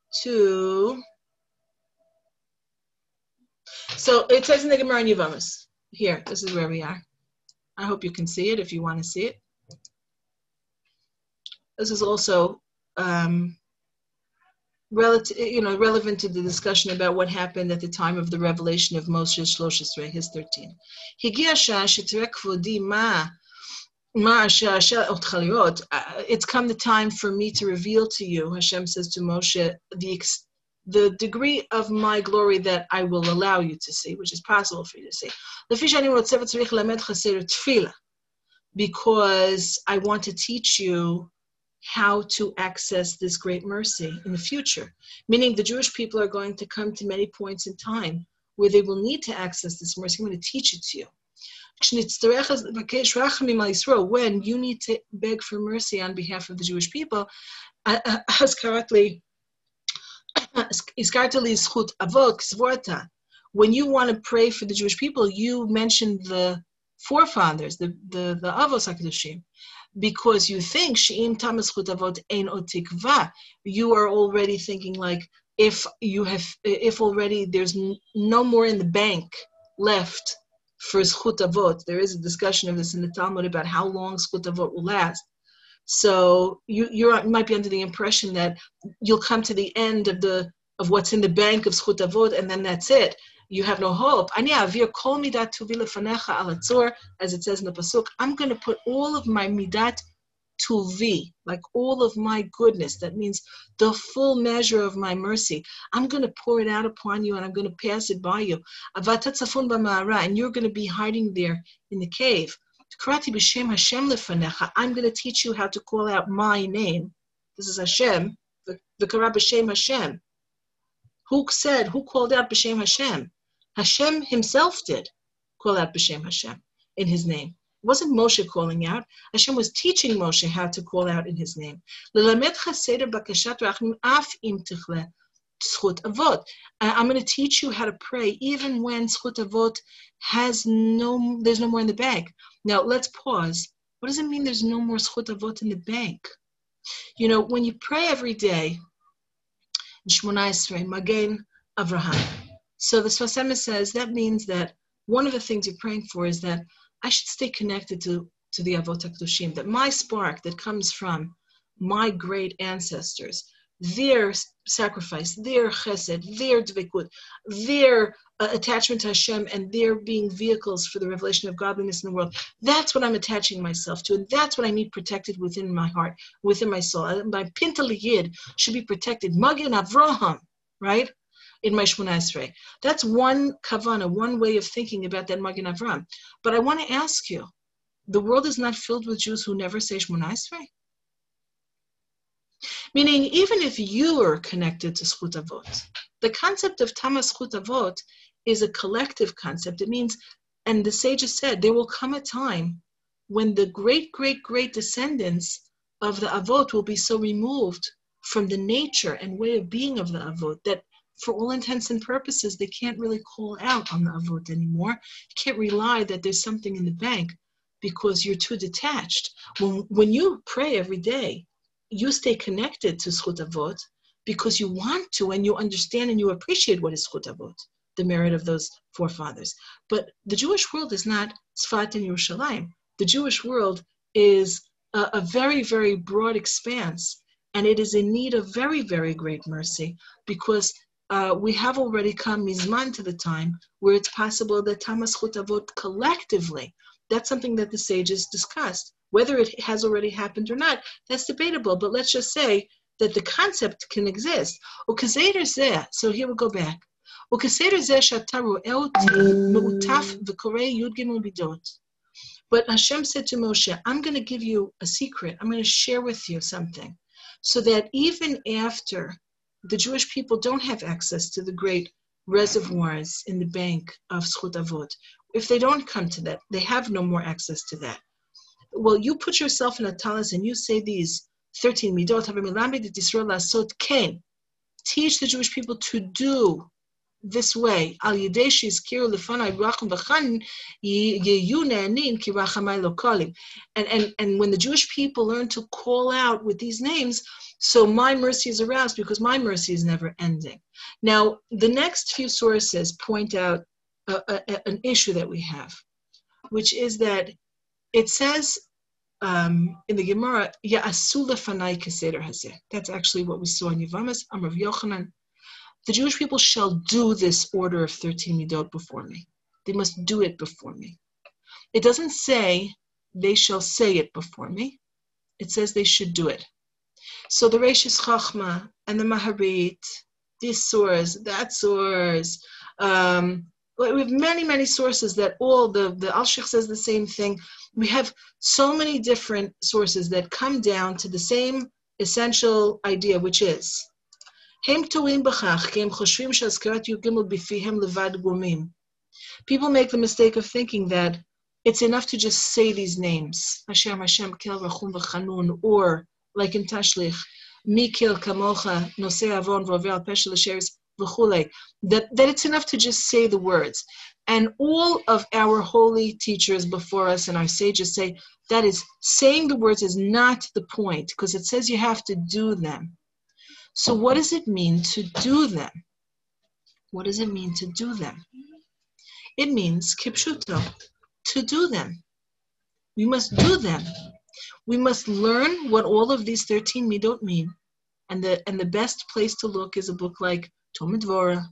to, so it says in the Gemara in Yevamos, here, this is where we are. I hope you can see it if you want to see it. This is also um, relative, you know, relevant to the discussion about what happened at the time of the revelation of Moshe Shlosh Esrei, his thirteen. Higia shah shetireh kvodi ma ma asher asher otcha lirot. It's come the time for me to reveal to you, Hashem says to Moshe, the ex- the degree of my glory that I will allow you to see, which is possible for you to see. Because I want to teach you how to access this great mercy in the future. Meaning the Jewish people are going to come to many points in time where they will need to access this mercy. I'm going to teach it to you. When you need to beg for mercy on behalf of the Jewish people, when you want to pray for the Jewish people, you mention the forefathers, the, the, the Avos HaKadoshim, because you think she'im tamas zchut avot ein od tikva, you are already thinking like if you have, if already there's no more in the bank left for zchut avot. There is a discussion of this in the Talmud about how long zchut avot will last. So you you're, you might be under the impression that you'll come to the end of the of what's in the bank of zchut avot, and then that's it. You have no hope. As it says in the pasuk, I'm going to put all of my midat tuvi, like all of my goodness. That means the full measure of my mercy. I'm going to pour it out upon you, and I'm going to pass it by you. And you're going to be hiding there in the cave. I'm going to teach you how to call out my name. This is Hashem. The V'kara b'shem Hashem. Who said? Who called out b'shem Hashem? Hashem himself did call out b'shem Hashem in his name. It wasn't Moshe calling out. Hashem was teaching Moshe how to call out in his name. I'm going to teach you how to pray even when zchut avot has no, there's no more in the bank. Now let's pause. What does it mean there's no more zchut avot in the bank? You know, when you pray every day, in Shmona Esrei, Magen Avraham. So the Sfas Emes says that means that one of the things you're praying for is that I should stay connected to, to the Avot HaKadoshim, that my spark that comes from my great ancestors, their sacrifice, their chesed, their dvekut, their uh, attachment to Hashem, and their being vehicles for the revelation of godliness in the world, that's what I'm attaching myself to, and that's what I need protected within my heart, within my soul. My Pinta Yid should be protected. Magen Avraham, right? In my Shmona Esrei. That's one kavana, one way of thinking about that Magen Avraham. But I want to ask you, the world is not filled with Jews who never say Shmona Esrei? Meaning, even if you are connected to zchut avot, the concept of tamas zchut avot is a collective concept. It means, and the sages said, there will come a time when the great, great, great descendants of the avot will be so removed from the nature and way of being of the avot that for all intents and purposes, they can't really call out on the avot anymore. You can't rely that there's something in the bank because you're too detached. When, when you pray every day, you stay connected to zchut avot because you want to, and you understand and you appreciate what is zchut avot, the merit of those forefathers. But the Jewish world is not Tzfat and Yerushalayim. The Jewish world is a, a very, very broad expanse, and it is in need of very, very great mercy because uh, we have already come mizman to the time where it's possible that tamas zchut avot collectively, that's something that the sages discussed. Whether it has already happened or not, that's debatable. But let's just say that the concept can exist. So here we go back. But Hashem said to Moshe, I'm going to give you a secret. I'm going to share with you something. So that even after the Jewish people don't have access to the great reservoirs in the bank of zchut avot, if they don't come to that, they have no more access to that. Well, you put yourself in a talis and you say these thirteen midot. Teach the Jewish people to do this way. And, and, and when the Jewish people learn to call out with these names, so my mercy is aroused because my mercy is never ending. Now, the next few sources point out a, a, an issue that we have, which is that it says um, in the Gemara, Ya'asu lefanai keseder hazeh. That's actually what we saw in Yevamos, Amar Yochanan. The Jewish people shall do this order of thirteen midot before me. They must do it before me. It doesn't say they shall say it before me. It says they should do it. So the Reishis Chachma and the Maharit, these source, that source, um, we have many, many sources that all, the, the Al-Sheikh says the same thing. We have so many different sources that come down to the same essential idea, which is, people make the mistake of thinking that it's enough to just say these names, Hashem, Hashem, Kel, Rachum, V'Chanun, or like in Tashlich, Mikil, Kamocha, Nosei Avon, Vovel, Peshel, Asheris, V'chulei, that, that it's enough to just say the words. And all of our holy teachers before us and our sages say that is, saying the words is not the point, because it says you have to do them. So what does it mean to do them? What does it mean to do them? It means kipshuto, to do them. We must do them. We must learn what all of these thirteen midot mean. And the and the best place to look is a book like Talmud Dvorah,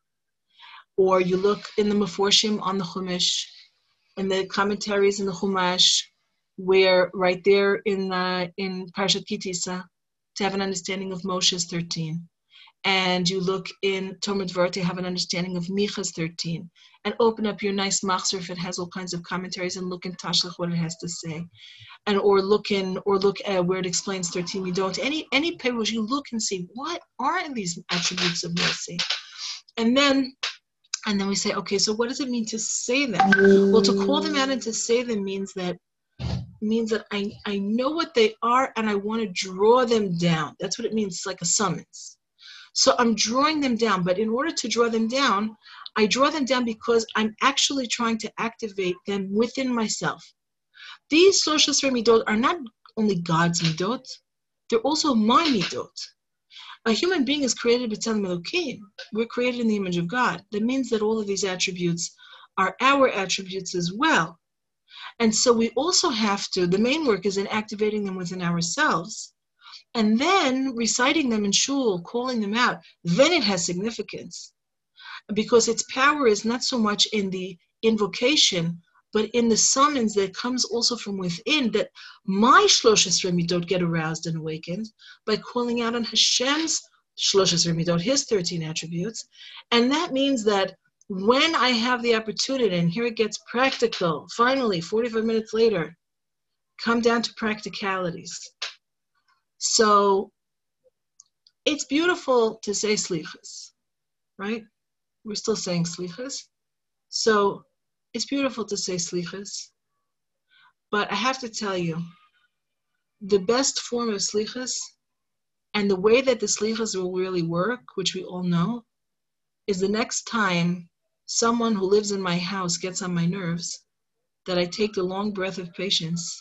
or you look in the Meforshim on the Chumash, and the commentaries in the Chumash, where right there in uh, in Parshat Kitisa, to have an understanding of Moshe's thirteen. And you look in Talmud Dvorah to have an understanding of Micha's thirteen. And open up your nice machzor if it has all kinds of commentaries, and look in Tashlich what it has to say. And or look in, or look at where it explains thirteen midot. Any any pages you look and see, what are these attributes of mercy? And then and then we say, okay, so what does it mean to say them? Well, to call them out and to say them means that means that I, I know what they are and I want to draw them down. That's what it means. It's like a summons. So I'm drawing them down, but in order to draw them down, I draw them down because I'm actually trying to activate them within myself. These Shlosh Esrei midot are not only God's midot, they're also my midot. A human being is created b'tzelem Elokim. We're created in the image of God. That means that all of these attributes are our attributes as well. And so we also have to, the main work is in activating them within ourselves. And then reciting them in shul, calling them out, then it has significance. Because its power is not so much in the invocation, but in the summons that comes also from within, that my Shlosh Esrei midot get aroused and awakened by calling out on Hashem's Shlosh Esrei midot, his thirteen attributes. And that means that when I have the opportunity, and here it gets practical, finally, forty-five minutes later, come down to practicalities. So it's beautiful to say slichas, right? We're still saying slichas. So it's beautiful to say slichas. But I have to tell you, the best form of slichas, and the way that the slichas will really work, which we all know, is the next time someone who lives in my house gets on my nerves, that I take the long breath of patience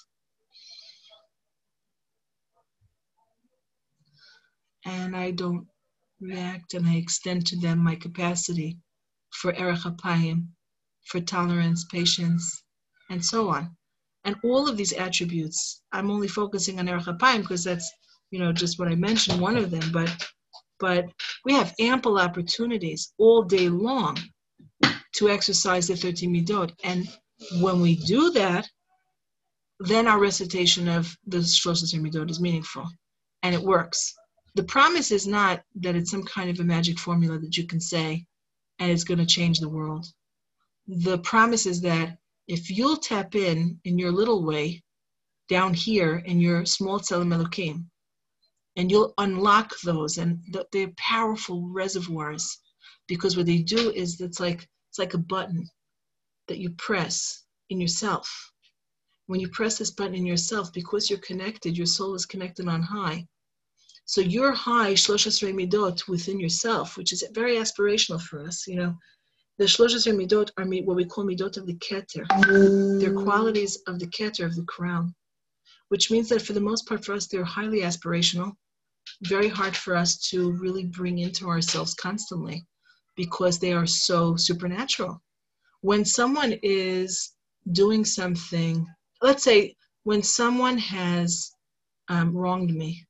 and I don't react, and I extend to them my capacity for erech hapayim, for tolerance, patience, and so on. And all of these attributes, I'm only focusing on erech hapayim because that's, you know, just what I mentioned, one of them, but but we have ample opportunities all day long to exercise the thirteen midot. And when we do that, then our recitation of the Shlosh Esrei midot is meaningful and it works. The promise is not that it's some kind of a magic formula that you can say and it's going to change the world. The promise is that if you'll tap in in your little way down here in your small tzelem Elokim, and you'll unlock those, and they're powerful reservoirs, because what they do is it's like it's like a button that you press in yourself. When you press this button in yourself, because you're connected, your soul is connected on high. So your high Shlosh Esrei midot within yourself, which is very aspirational for us, you know. The Shlosh Esrei midot are what we call midot of the Keter. They're qualities of the Keter, of the crown, which means that for the most part for us, they're highly aspirational, very hard for us to really bring into ourselves constantly because they are so supernatural. when someone is doing something, let's say when someone has um, wronged me,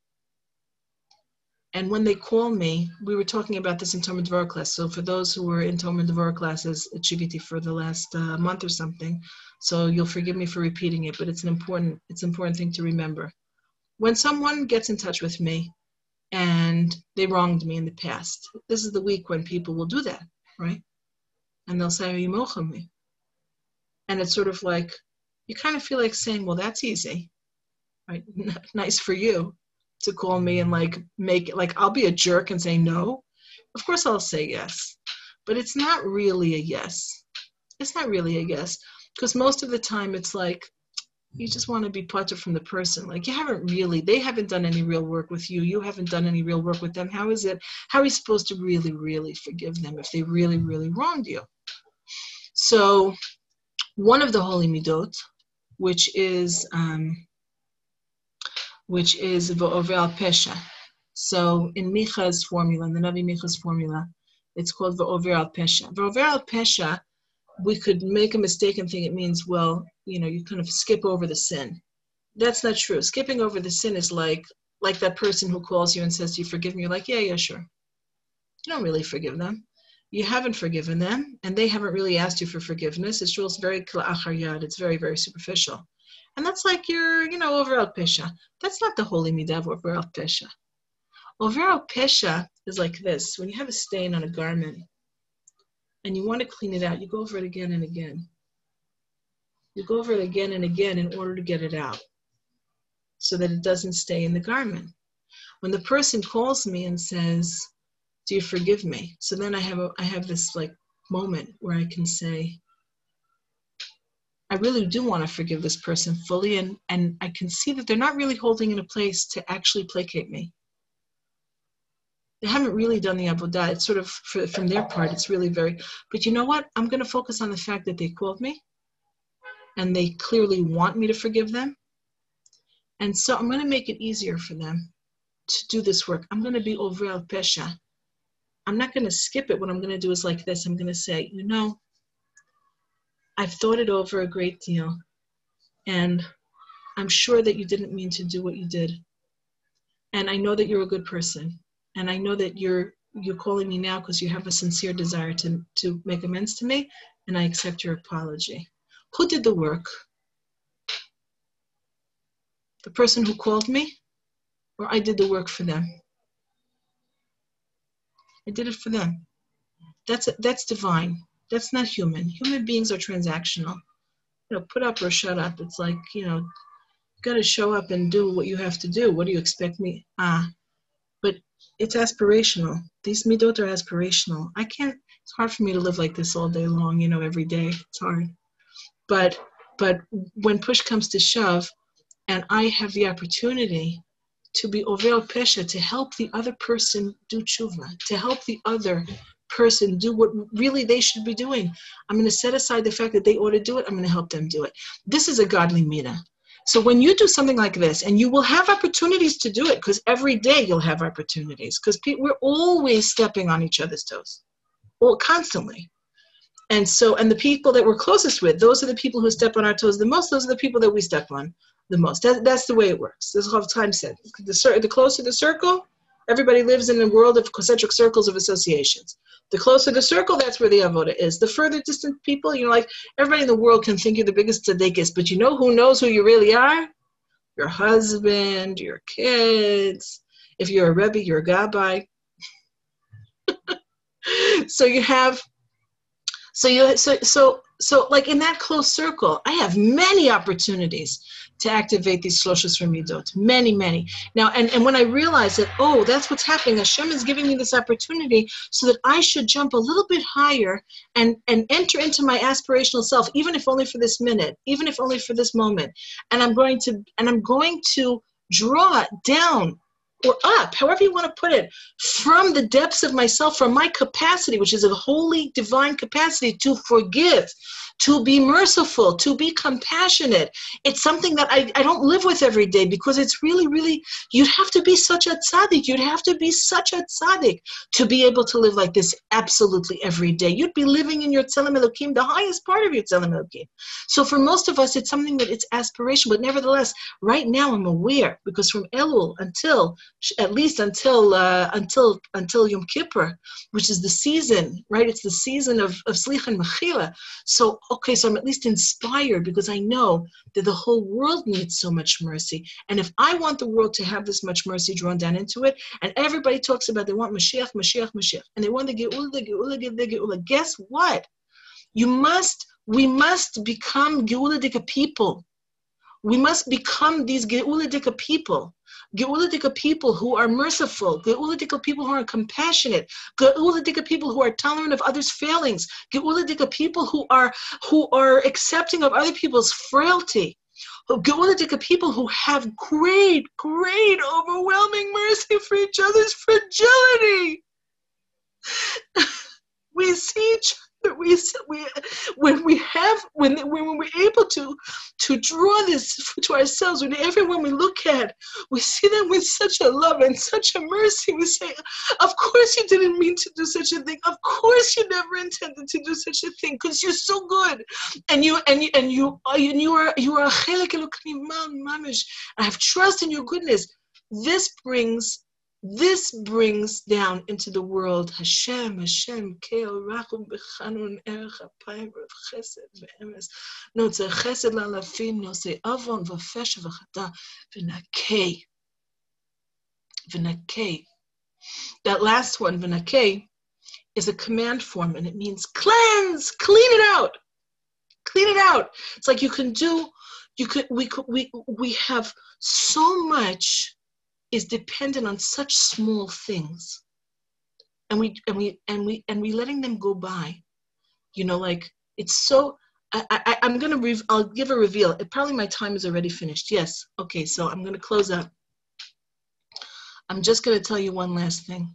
and when they call me, we were talking about this in Talmud Devorah class. So for those who were in Talmud Devorah classes at Shiviti for the last uh, month or something, so you'll forgive me for repeating it, but it's an important, it's an important thing to remember. When someone gets in touch with me and they wronged me in the past, this is the week when people will do that, right? And they'll say, "You mocham me," and it's sort of like you kind of feel like saying, "Well, that's easy, right? Nice for you to call me and like make it like I'll be a jerk and say no." Of course I'll say yes, but it's not really a yes. It's not really a yes, because most of the time it's like you just want to be putter from the person. Like you haven't really, they haven't done any real work with you. You haven't done any real work with them. How is it, how are you supposed to really, really forgive them if they really, really wronged you? So one of the holy midot, which is, um, which is V'over al Pesha. So in Micha's formula, in the Navi Micha's formula, it's called V'over al Pesha. V'over al Pesha, we could make a mistake and think it means, well, you know, you kind of skip over the sin. That's not true. Skipping over the sin is like, like that person who calls you and says, "Do you forgive me?" You're like, "Yeah, yeah, sure." You don't really forgive them. You haven't forgiven them, and they haven't really asked you for forgiveness. It's just very kla'achar yad. It's very, very superficial. And that's like you're, you know, over al pesha. That's not the holy midah of over al pesha. Over al pesha is like this. When you have a stain on a garment and you want to clean it out, you go over it again and again. You go over it again and again in order to get it out so that it doesn't stay in the garment. When the person calls me and says, "Do you forgive me?" So then I have a, I have this like moment where I can say, I really do want to forgive this person fully, and, and I can see that they're not really holding in a place to actually placate me. They haven't really done the avodah. It's sort of, for, from their part, it's really very, but you know what? I'm going to focus on the fact that they called me, and they clearly want me to forgive them. And so I'm going to make it easier for them to do this work. I'm going to be over al pesha. I'm not going to skip it. What I'm going to do is like this. I'm going to say, you know, I've thought it over a great deal, and I'm sure that you didn't mean to do what you did. And I know that you're a good person, and I know that you're you're calling me now because you have a sincere desire to, to make amends to me, and I accept your apology. Who did the work? The person who called me, or I did the work for them? I did it for them. That's that's divine. That's not human. Human beings are transactional. You know, put up or shut up. It's like, you know, you got to show up and do what you have to do. What do you expect me? Ah, but it's aspirational. These midot are aspirational. I can't, it's hard for me to live like this all day long, you know, every day. It's hard. But, but when push comes to shove, and I have the opportunity to be over al pesha, to help the other person do tshuva, to help the other person do what really they should be doing. I'm going to set aside the fact that they ought to do it. I'm going to help them do it. This is a godly midah. So when you do something like this, and you will have opportunities to do it, because every day you'll have opportunities, because pe- we're always stepping on each other's toes, well, constantly. And so, and the people that we're closest with, those are the people who step on our toes the most. Those are the people that we step on the most. That, that's the way it works. This is how time said. The, the closer the circle, everybody lives in a world of concentric circles of associations. The closer the circle, that's where the avodah is. The further distant people, you know, like everybody in the world can think you're the biggest tzaddikus, but you know who knows who you really are? Your husband, your kids. If you're a rebbe, you're a gabbai. So you have, so you, so so so like in that close circle, I have many opportunities to activate these shloshos midot, many, many. Now, and, and when I realized that, oh, that's what's happening, Hashem is giving me this opportunity so that I should jump a little bit higher and, and enter into my aspirational self, even if only for this minute, even if only for this moment. And I'm going to, and I'm going to draw down or up, however you want to put it, from the depths of myself, from my capacity, which is a holy divine capacity to forgive, to be merciful, to be compassionate. It's something that I, I don't live with every day, because it's really, really, you'd have to be such a tzaddik. You'd have to be such a tzaddik to be able to live like this absolutely every day. You'd be living in your Tzelem Elokim, the highest part of your Tzelem Elokim. So for most of us, it's something that it's aspiration, but nevertheless, right now I'm aware, because from Elul until, at least until uh, until until Yom Kippur, which is the season, right? It's the season of, of Slicha and Mechila. So, okay, so I'm at least inspired, because I know that the whole world needs so much mercy. And if I want the world to have this much mercy drawn down into it, and everybody talks about they want Mashiach, Mashiach, Mashiach, and they want the Geula, the Geula, the Geula, guess what? You must, we must become Geuladic people. We must become these Geuladic people. Geuladic people who are merciful, Geuladic people who are compassionate, Geuladic people who are tolerant of others' failings, Geuladic people who are who are accepting of other people's frailty, Geuladic people who have great, great, overwhelming mercy for each other's fragility. We see each other. We, we, when we have, when, when we're able to, to draw this to ourselves, when everyone we look at, we see them with such a love and such a mercy. We say, of course you didn't mean to do such a thing. Of course you never intended to do such a thing, because you're so good. And you, and you, and you, and you are, you are a chelek elokim mamish. I have trust in your goodness. This brings This brings down into the world Hashem, Hashem, Keo, Rachum, Bechanun, Erech, Apayim, Chesed, Ve'emes. No, it's a Chesed la'alafim, no, say Avon, Vafesh, Vachata, V'nakei. V'nakei. That last one, V'nakei, is a command form, and it means cleanse, clean it out. Clean it out. It's like you can do, you could, we could, we, we have so much is dependent on such small things, and we and we and we and we letting them go by, you know, like it's so. I, I I'm gonna rev, I'll give a reveal. It, probably my time is already finished. Yes, okay. So I'm gonna close up. I'm just gonna tell you one last thing.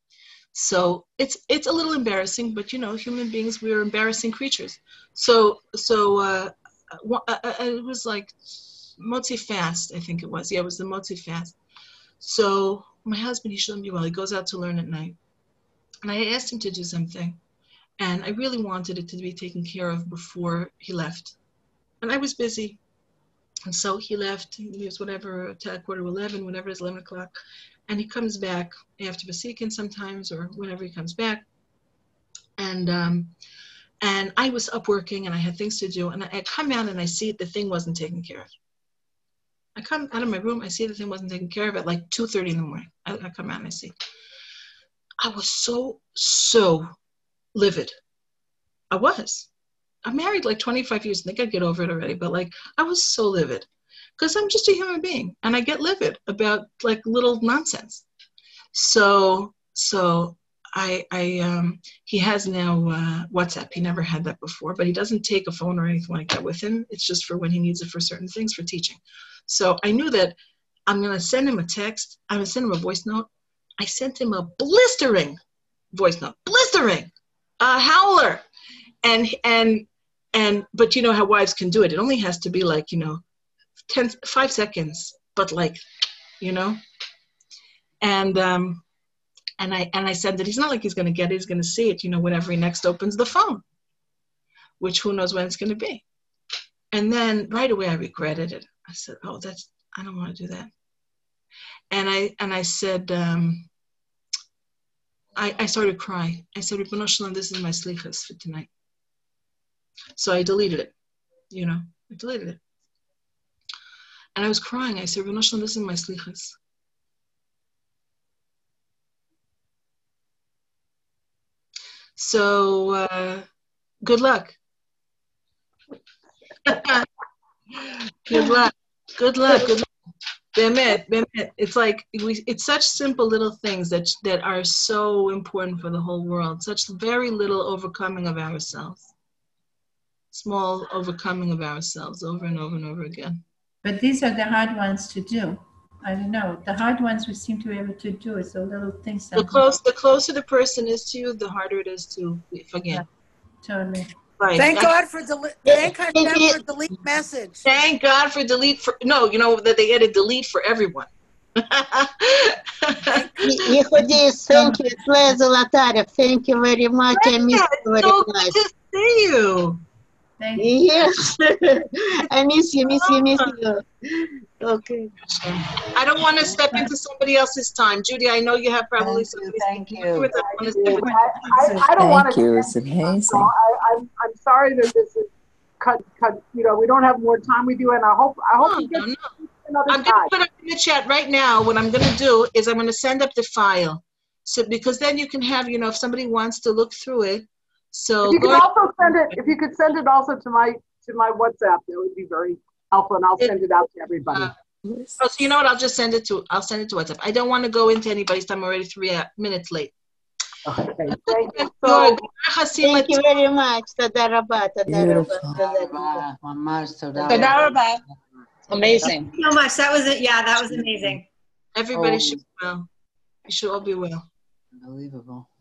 So it's it's a little embarrassing, but you know, human beings, we're embarrassing creatures. So so uh, uh, uh, it was like Motzi fast, I think it was. Yeah, it was the Motzi fast. So my husband, he shouldn't be well. He goes out to learn at night. And I asked him to do something. And I really wanted it to be taken care of before he left. And I was busy. And so he left. He leaves whatever, quarter to eleven, whatever it is, eleven o'clock. And he comes back after Basikin sometimes, or whenever he comes back. And um, and I was up working, and I had things to do. And I, I come out, and I see the thing wasn't taken care of. I come out of my room, I see the thing wasn't taken care of at like two thirty in the morning. I, I come out and I see. I was so, so livid. I was. I'm married like twenty-five years. I think I'd get over it already, but like I was so livid. Because I'm just a human being, and I get livid about like little nonsense. So, so I, I, um, he has now uh, WhatsApp. He never had that before, but he doesn't take a phone or anything like that with him. It's just for when he needs it for certain things, for teaching. So I knew that I'm going to send him a text. I'm going to send him a voice note. I sent him a blistering voice note, blistering, a howler. And, and, and, but you know how wives can do it. It only has to be like, you know, ten, five seconds, but like, you know, and, um, and I, and I said that he's not like he's going to get it. He's going to see it, you know, whenever he next opens the phone, which who knows when it's going to be. And then right away I regretted it. I said, oh, that's, I don't want to do that. And I, and I said, um, I, I started crying. I said, Ribono Shel Olam, this is my slichas for tonight. So I deleted it, you know, I deleted it. And I was crying. I said, Ribono Shel Olam, this is my slichas. So, uh, good luck. Good luck. Good luck. Good luck. Bemet, bemet. It's like we, it's such simple little things that that are so important for the whole world. Such very little overcoming of ourselves. Small overcoming of ourselves over and over and over again. But these are the hard ones to do. I don't know. The hard ones we seem to be able to do. It's the little things The that close, the closer the person is to you, the harder it is to forget. totally. Right. Thank That's- God for delete. Thank Hashem for delete message. Thank God for delete for no, you know that they get a delete for everyone. Yehudi's, thank you. Claire Zolotarev, thank you very much. I miss you very So much. good to see you. Thank you. Yes. I miss you, miss you, miss you. Okay. I don't want to step into somebody else's time. Judy, I know you have probably Thank something you, thank to you. do with it. I want to step into- I, I, I don't want Thank to. you. It's So amazing. I, I'm, I'm sorry that this is cut, cut, you know, we don't have more time we do, and I hope, I hope No, you get no, no. another I'm going time. to put up in the chat right now. What I'm going to do is I'm going to send up the file. So because then you can have, you know, if somebody wants to look through it. So If you go could ahead. also send it, if you could send it also to my, to my WhatsApp, that would be very helpful, and I'll It- send it out to everybody. Uh, oh, so you know what? I'll just send it to, I'll send it to WhatsApp. I don't want to go into anybody's time. I'm already three uh, minutes late. Okay, thank you. So, Thank you very much. Tודה רבה, תודה רבה, Beautiful. תודה רבה. ממש תודה תודה רבה. רבה. Amazing. Thank you so much. That was it. Yeah, that was amazing. Everybody Oh. should be well. You should all be well. Unbelievable.